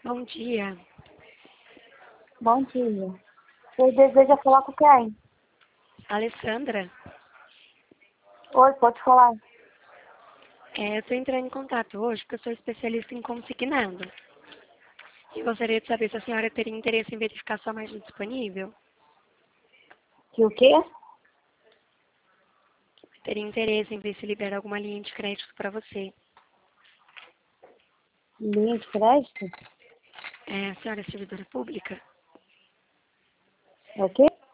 Bom dia. Bom dia. Você deseja falar com quem? Alessandra, Oi, pode falar. eu estou entrando em contato hoje porque eu sou especialista em consignado. E gostaria de saber se a senhora teria interesse em verificar sua margem disponível. Que o quê? Teria interesse em ver se libera alguma linha de crédito para você. Linha de crédito? A senhora é servidora pública? É o quê?